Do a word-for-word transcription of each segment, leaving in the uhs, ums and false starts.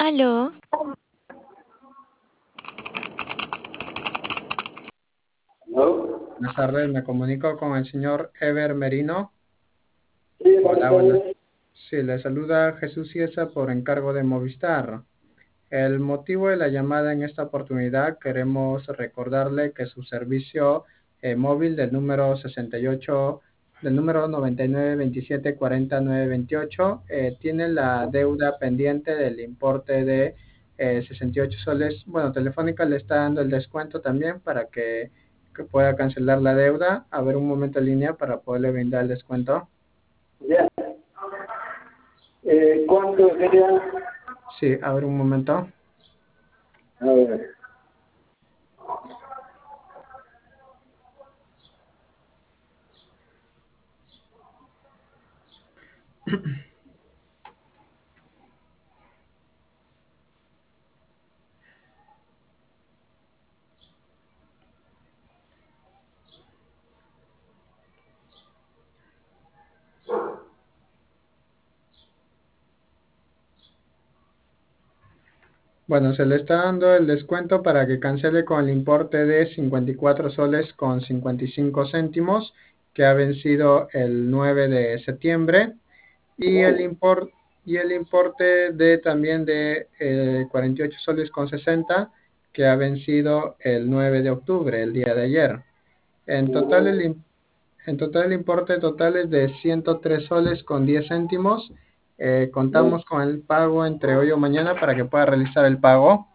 Aló, ¿No? Buenas tardes, me comunico con el señor Ever Merino. Sí, Hola, buenas buenas. tardes. Sí, le saluda Jesús Ciesa por encargo de Movistar. El motivo de la llamada en esta oportunidad, queremos recordarle que su servicio eh, móvil del número sesenta y ocho, del número noventa y nueve veintisiete cuarenta nueve veintiocho, eh, tiene la deuda pendiente del importe de eh, sesenta y ocho soles. Bueno, Telefónica le está dando el descuento también para que, que pueda cancelar la deuda. A ver, un momento en línea para poderle brindar el descuento. Ya. Eh, ¿Cuánto sería? Sí, a ver, un momento. A ver. Bueno, se le está dando el descuento para que cancele con el importe de cincuenta y cuatro soles con cincuenta y cinco céntimos, que ha vencido el nueve de septiembre, y el import, y el importe de también de eh, cuarenta y ocho soles con sesenta, que ha vencido el nueve de octubre, el día de ayer. En total el, im- en total el importe total es de ciento tres soles con diez céntimos. Eh, contamos con el pago entre hoy o mañana para que pueda realizar el pago.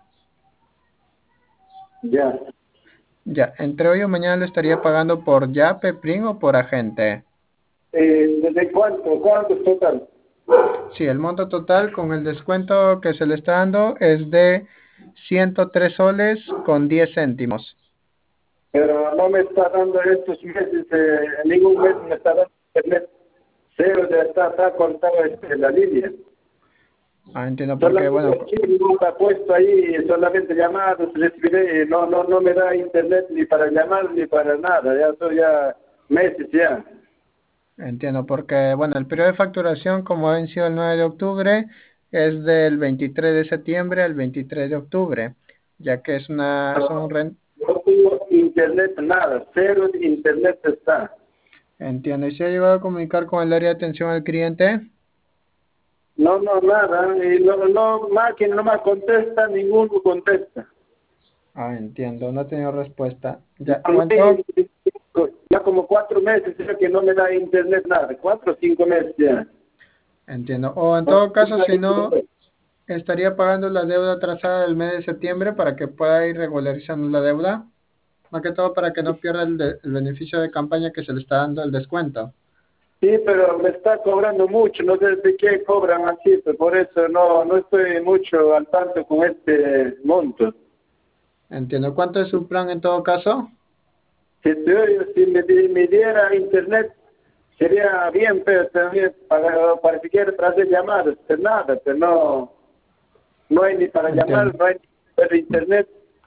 Ya. Ya, entre hoy o mañana le estaría pagando por Yape, Prin o por agente. Eh, ¿Desde cuánto? ¿Cuánto es total? Sí, el monto total con el descuento que se le está dando es de ciento tres soles con diez céntimos. Pero no me está dando estos meses, eh, ningún mes me está dando internet. Cero, ya está, está cortado este, la línea. Ah, entiendo porque, Solamente bueno, aquí no está puesto ahí, solamente llamadas, recibiré, no, no, no me da internet ni para llamar ni para nada, ya estoy ya meses ya. entiendo porque, bueno, el periodo de facturación como ha vencido el nueve de octubre es del veintitrés de septiembre al veintitrés de octubre, ya que es una, son, ren- No tengo internet, nada, cero de internet está. entiendo. ¿Y se ha llegado a comunicar con el área de atención al cliente? No, no, nada, y no, no, máquina no me contesta, ninguno contesta. Ah, entiendo, no ha tenido respuesta. Ya, A o mí, en todo, ya como cuatro meses ya que no me da internet nada, cuatro o cinco meses ya. entiendo. O en No todo me caso, da si no, internet. estaría pagando la deuda atrasada del mes de septiembre para que pueda ir regularizando la deuda. Más que todo para que no pierda el, de- el beneficio de campaña que se le está dando el descuento. Sí, pero me está cobrando mucho, no sé de qué cobran así, pues por eso no, no estoy mucho al tanto con este monto. Entiendo. ¿Cuánto es su plan en todo caso? Si, estoy- si me, di- me diera internet sería bien, pero también para, para siquiera traer llamadas, pero nada, pero no, no hay ni para llamar, Entiendo. no hay ni para internet,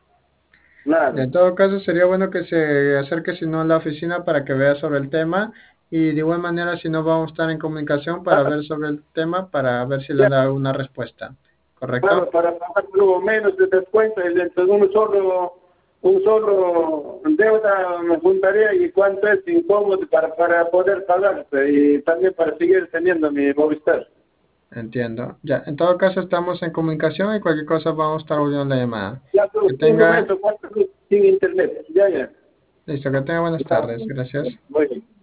Ya, nada. en todo caso, sería bueno que se acerque si no a la oficina para que vea sobre el tema y de igual manera si no vamos a estar en comunicación para Ah, ver sobre el tema para ver si le ya, han dado una respuesta. ¿Correcto? claro, para pagar luego menos de descuento, y entonces un solo, un solo deuda me juntaría y cuánto es incómodo para, para poder pagar y también para seguir teniendo mi Movistar. Entiendo. Ya, en todo caso estamos en comunicación y cualquier cosa vamos a estar volviendo la llamada. Ya Que solo un tenga, momento, cuatro sin internet, ya, ya. listo, que tenga buenas tardes. Gracias. Muy bien.